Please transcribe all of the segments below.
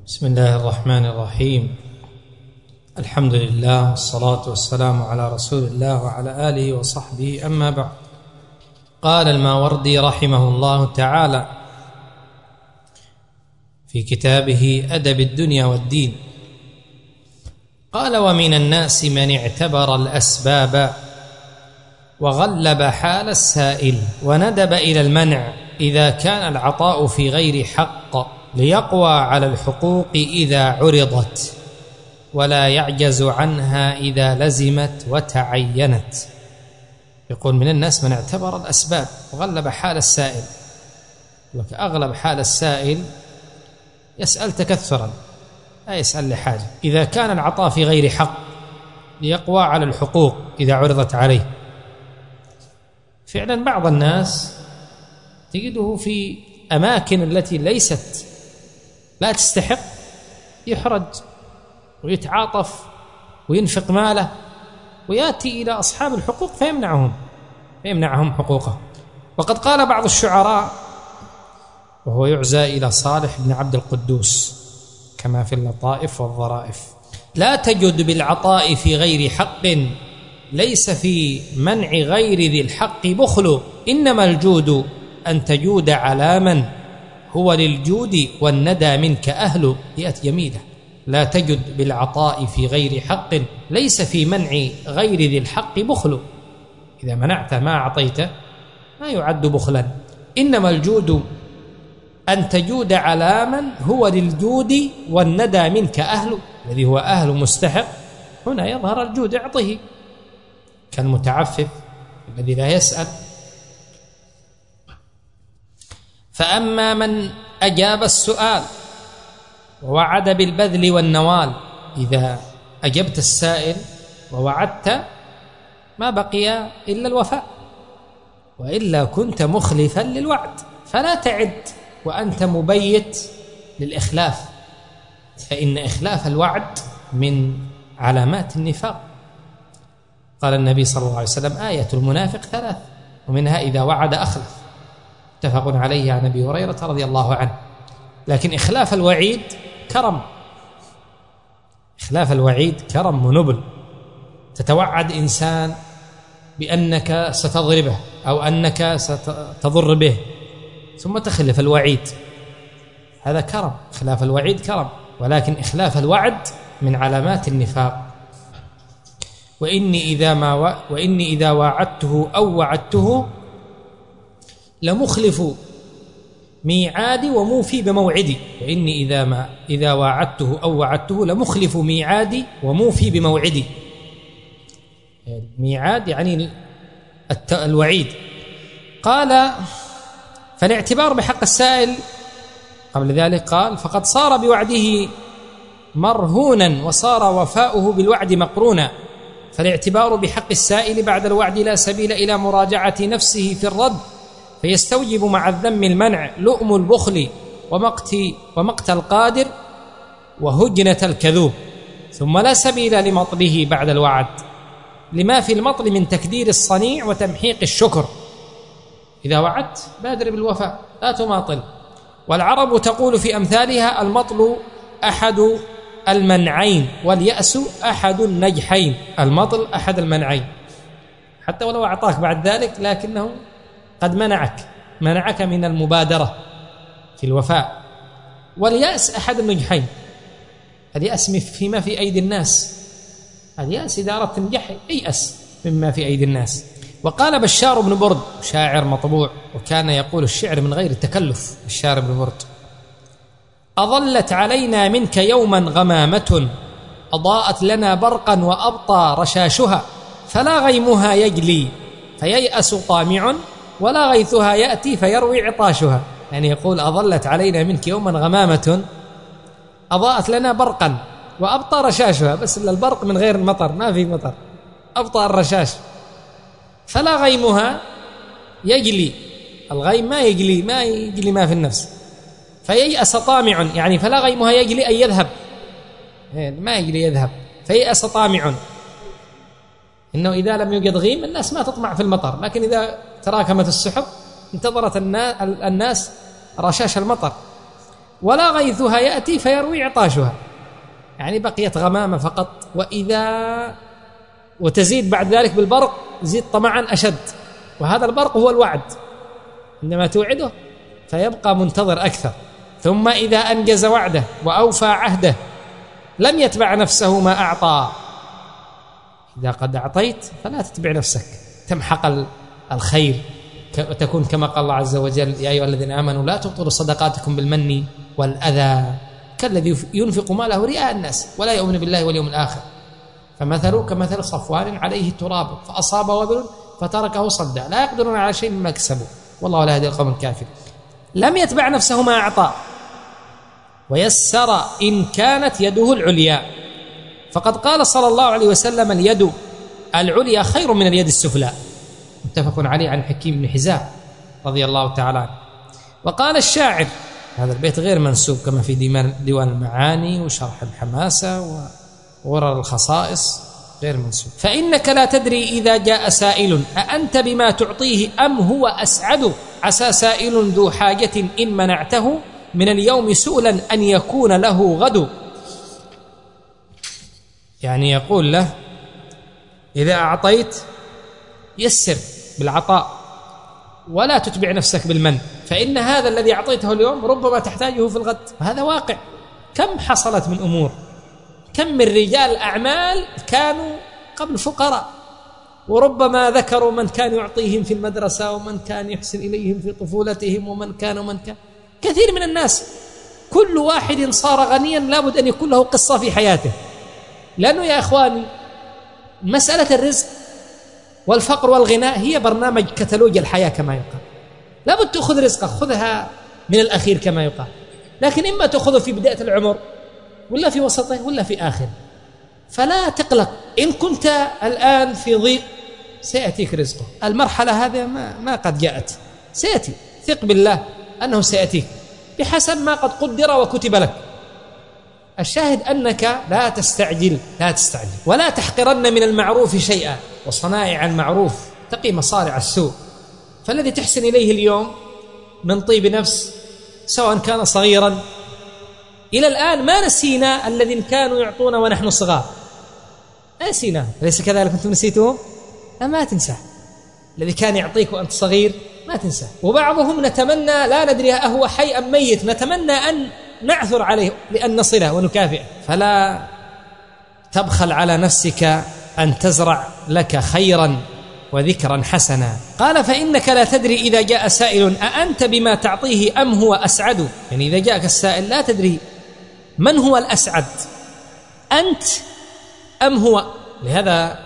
بسم الله الرحمن الرحيم. الحمد لله والصلاة والسلام على رسول الله وعلى آله وصحبه، أما بعد. قال الماوردي رحمه الله تعالى في كتابه أدب الدنيا والدين، قال: ومن الناس من اعتبر الأسباب وغلب حال السائل وندب إلى المنع إذا كان العطاء في غير حق، ليقوى على الحقوق إذا عرضت ولا يعجز عنها إذا لزمت وتعينت. يقول: من الناس من اعتبر الأسباب وغلب حال السائل. أغلب حال السائل يسأل تكثرا، لا يسأل لحاجة. إذا كان العطاء في غير حق ليقوى على الحقوق إذا عرضت عليه. فعلا بعض الناس تجده في أماكن التي لا تستحق يحرج ويتعاطف وينفق ماله، ويأتي إلى أصحاب الحقوق فيمنعهم حقوقه. وقد قال بعض الشعراء، وهو يعزى إلى صالح بن عبد القدوس كما في اللطائف والظرائف: لا تجد بالعطاء في غير حق، ليس في منع غير ذي الحق بخل، إنما الجود أن تجود على من هو للجود والندى منك أهل. يأتي جميلة: لا تجد بالعطاء في غير حق، ليس في منع غير ذي الحق بخل. إذا منعت ما أعطيت ما يعد بخلا، إنما الجود أن تجود على من هو للجود والندى منك أهل. الذي هو أهل مستحق هنا يظهر الجود، اعطه، كالمتعفف الذي لا يسأل. فأما من أجاب السؤال ووعد بالبذل والنوال، إذا أجبت السائل ووعدت ما بقي إلا الوفاء، وإلا كنت مخلفا للوعد، فلا تعد وأنت مبيت للإخلاف، فإن إخلاف الوعد من علامات النفاق. قال النبي صلى الله عليه وسلم: آية المنافق ثلاث، ومنها إذا وعد أخلف. متفق عليه عن أبي هريرة رضي الله عنه. لكن إخلاف الوعيد كرم، إخلاف الوعيد كرم ونبل. تتوعد إنسان بأنك ستضربه أو أنك ستضر به ثم تخلف الوعيد، هذا كرم. إخلاف الوعيد كرم، ولكن إخلاف الوعد من علامات النفاق. وإني إذا واعدته أو وعدته لمخلف ميعادي وموفي بموعدي. وإني إذا واعدته أو وعدته لمخلف ميعادي وموفي بموعدي. ميعاد يعني الوعيد. قال: فالاعتبار بحق السائل قبل ذلك قال: فقد صار بوعده مرهونا وصار وفاؤه بالوعد مقرونا. فالاعتبار بحق السائل بعد الوعد لا سبيل إلى مراجعة نفسه في الرد، فيستوجب مع الذم المنع، لؤم البخل ومقت القادر وهجنة الكذوب. ثم لا سبيل لمطله بعد الوعد، لما في المطل من تكدير الصنيع وتمحيق الشكر. إذا وعدت بادر بالوفاء، لا تماطل. والعرب تقول في أمثالها: المطل أحد المنعين واليأس أحد النجحين. المطل أحد المنعين، حتى ولو أعطاك بعد ذلك لكنه قد منعك من المبادرة في الوفاء. واليأس أحد النجحين، اليأس فيما في أيدي الناس. اليأس إذا أردت تنجح ييأس مما في أيدي الناس. وقال بشار بن برد، شاعر مطبوع وكان يقول الشعر من غير تكلف، بشار بن برد: أظلت علينا منك يوما غمامة، أضاءت لنا برقا وأبطى رشاشها، فلا غيمها يجلي فييأس طامع، ولا غيثها يأتي فيروي عطاشها. يعني يقول: أظلت علينا منك يوما غمامة، أضاءت لنا برقا وأبطى رشاشها، بس إلا البرق من غير المطر، ما في مطر، أبطى الرشاش. فلا غيمها يجلي، الغيم ما يجلي ما في النفس. فييأس طامع، يعني فلا غيمها يجلي أن يذهب، ما يجلي يذهب. فييأس طامع، إنه إذا لم يوجد غيم الناس ما تطمع في المطر، لكن إذا تراكمت السحب انتظرت الناس رشاش المطر. ولا غيثها يأتي فيروي عطاشها، يعني بقيت غمامة فقط. وتزيد بعد ذلك بالبرق، زيد طمعا أشد، وهذا البرق هو الوعد، عندما توعده فيبقى منتظر أكثر. ثم إذا أنجز وعده وأوفى عهده لم يتبع نفسه ما أعطى. إذا قد أعطيت فلا تتبع نفسك، تمحق الخير وتكون كما قال الله عز وجل: يا أيها الذين آمنوا لا تبطلوا صدقاتكم بالمن والأذى كالذي ينفق ماله رئاء الناس ولا يؤمن بالله واليوم الآخر فمثله كمثل صفوان عليه تراب فأصاب وبل فتركه صدا لا يقدرون على شيء مما كسبوا والله لا يهدي القوم الكافرين. لم يتبع نفسه ما أعطى ويسر إن كانت يده العليا، فقد قال صلى الله عليه وسلم: اليد العليا خير من اليد السفلى، متفق عليه عن حكيم بن حزام رضي الله تعالى عنه. وقال الشاعر، هذا البيت غير منسوب كما في ديوان المعاني وشرح الحماسة وورر الخصائص، غير منسوب: فإنك لا تدري إذا جاء سائل أأنت بما تعطيه أم هو أسعد، عسى سائل ذو حاجة إن منعته من اليوم سؤلا أن يكون له غد. يعني يقول له: إذا أعطيت يسر بالعطاء ولا تتبع نفسك بالمن، فإن هذا الذي أعطيته اليوم ربما تحتاجه في الغد. وهذا واقع. كم حصلت من أمور، كم من رجال أعمال كانوا قبل فقراء، وربما ذكروا من كان يعطيهم في المدرسة ومن كان يحسن إليهم في طفولتهم ومن كان كثير من الناس. كل واحد صار غنيا لابد أن يكون له قصة في حياته، لأنه يا إخواني مسألة الرزق والفقر والغناء هي برنامج كتالوج الحياة كما يقال. لابد تأخذ رزقك، خذها من الأخير كما يقال، لكن إما تأخذه في بداية العمر ولا في وسطه ولا في آخر. فلا تقلق، إن كنت الآن في ضيق سيأتيك رزقه. المرحلة هذه ما قد جاءت، سيأتي، ثق بالله أنه سيأتيك بحسب ما قد قدر وكتب لك. الشاهد أنك لا تستعجل ولا تحقرن من المعروف شيئا، وصنائع المعروف تقي مصارع السوء. فالذي تحسن إليه اليوم من طيب نفس سواء كان صغيرا، إلى الآن ما نسينا الذين كانوا يعطونا ونحن صغار، ما نسينا، أليس كذلك؟ أنتم نسيتهم؟ لا، ما تنسى الذي كان يعطيك وأنت صغير، ما تنسى. وبعضهم نتمنى، لا ندري أهو حي أم ميت، نتمنى أن نعثر عليه لأن نصله ونكافئه. فلا تبخل على نفسك أن تزرع لك خيرا وذكرا حسنا. قال: فإنك لا تدري إذا جاء سائل أأنت بما تعطيه أم هو أسعد. يعني إذا جاءك السائل لا تدري من هو الأسعد، أنت أم هو. لهذا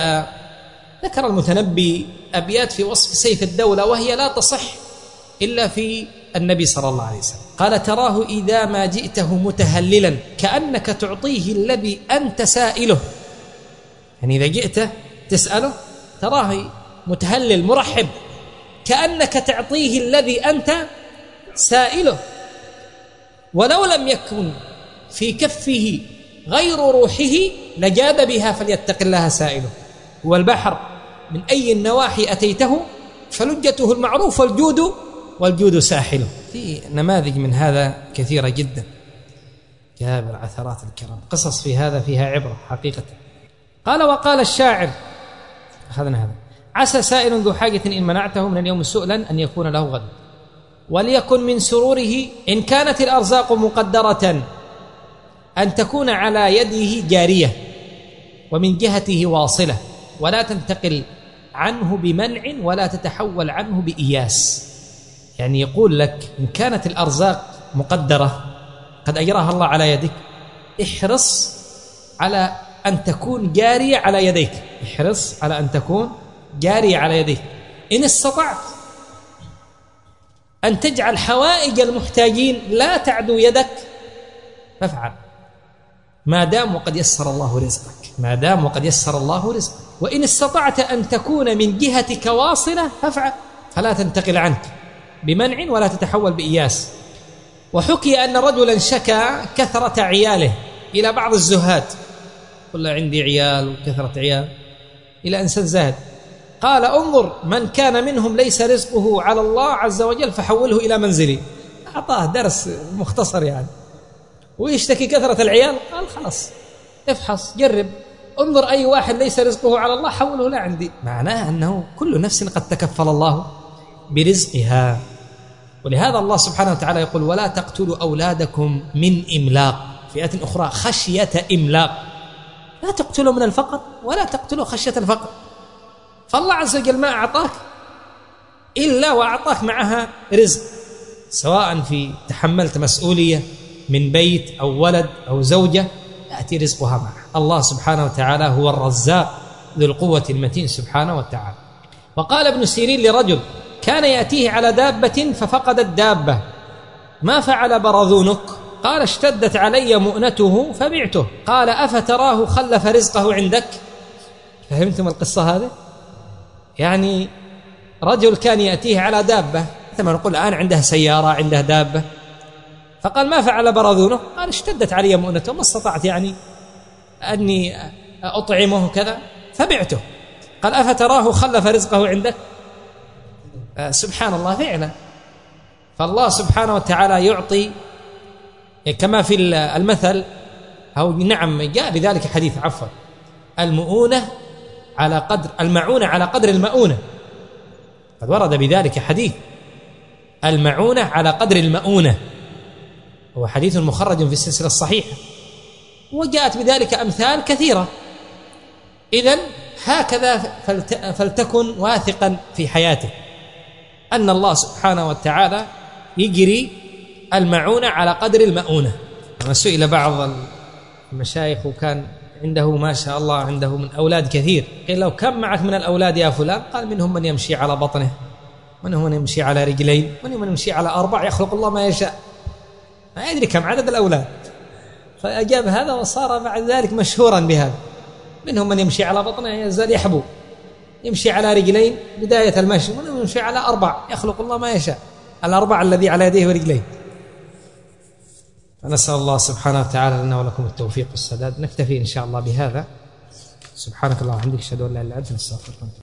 ذكر المتنبي أبيات في وصف سيف الدولة وهي لا تصح إلا في النبي صلى الله عليه وسلم. قال: تراه إذا ما جئته متهللا كأنك تعطيه الذي أنت سائله. يعني إذا جئته تسأله تراه متهلل مرحب، كأنك تعطيه الذي أنت سائله. ولو لم يكن في كفه غير روحه لجاد بها فليتق الله سائله. والبحر من أي النواحي أتيته فلجته المعروف والجود ساحله. في نماذج من هذا كثيرة جدا، جابر عثرات الكرام، قصص في هذا فيها عبرة حقيقة. قال: وقال الشاعر، أخذنا هذا: عسى سائل ذو حاجة إن منعته من اليوم سؤلا أن يكون له غد، وليكن من سروره إن كانت الأرزاق مقدرة أن تكون على يده جارية ومن جهته واصلة، ولا تنتقل عنه بمنع ولا تتحول عنه بإياس. يعني يقول لك إن كانت الأرزاق مقدرة قد أجراها الله على يدك، احرص على أن تكون جارية على يديك، احرص على أن تكون جارية على يديك. إن استطعت أن تجعل حوائج المحتاجين لا تعدو يدك فافعل، ما دام وقد يسر الله رزقك، وإن استطعت أن تكون من جهتك واصلة فافعل، فلا تنتقل عنك بمنع ولا تتحول بإياس. وحكي أن رجلا شكى كثرة عياله إلى بعض الزهاد، قل عندي عيال وكثرة عيال، إلى إنسان زاهد. قال: انظر من كان منهم ليس رزقه على الله عز وجل فحوله إلى منزلي. أعطاه درس مختصر يعني، ويشتكي كثرة العيال، قال خلاص افحص جرب انظر أي واحد ليس رزقه على الله حوله لا عندي. معناه أنه كل نفس قد تكفل الله برزقها. ولهذا الله سبحانه وتعالى يقول ولا تقتلوا أولادكم من إملاق، في آية أخرى خشية إملاق، لا تقتلوا من الفقر ولا تقتلوا خشية الفقر. فالله عز وجل ما أعطاك إلا وأعطاك معها رزق، سواء في تحملت مسؤولية من بيت أو ولد أو زوجة يأتي رزقها معه. الله سبحانه وتعالى هو الرزاق ذو القوة المتين سبحانه وتعالى. وقال ابن سيرين لرجل كان يأتيه على دابة ففقد الدابة ما فعل برذونك؟ قال اشتدت علي مؤنته فبعته. قال أفتراه خلف رزقه عندك؟ فهمتم القصة هذه؟ يعني رجل كان يأتيه على دابة، مثل ما نقول الآن عنده سيارة عنده دابة، فقال ما فعل برذونه؟ قال اشتدت علي مؤنته ما استطعت يعني أني أطعمه كذا فبعته. قال أفتراه خلف رزقه عندك؟ سبحان الله فعلا. فالله سبحانه وتعالى يعطي كما في المثل، أو نعم جاء بذلك حديث عفوا، المؤونة على قدر المعونة على قدر المؤونة، قد ورد بذلك حديث المعونة على قدر المؤونة، هو حديث مخرج في السلسلة الصحيحة، وجاءت بذلك أمثال كثيرة. إذن هكذا فلتكن واثقا في حياتك أن الله سبحانه وتعالى يجري المعونة على قدر المؤونة. لما سئل بعض المشايخ وكان عنده ما شاء الله عنده من أولاد كثير، قيل لو كم معك من الأولاد يا فلان؟ قال منهم من يمشي على بطنه، منهم من يمشي على رجلين، منهم من يمشي على 4، يخلق الله ما يشاء، ما يدري كم عدد الأولاد. فأجاب هذا وصار بعد ذلك مشهورا بهذا. منهم من يمشي على بطنه يزال يحبو، يمشي على رجلين بداية المشي، منهم يمشي على 4، يخلق الله ما يشاء، 4 الذي على يديه ورجليه. فنسأل الله سبحانه وتعالى لنا ولكم التوفيق والسداد. نكتفي إن شاء الله بهذا. سبحانك اللهم وبحمدك أشهد أن لا إله إلا أنت نستغفرك.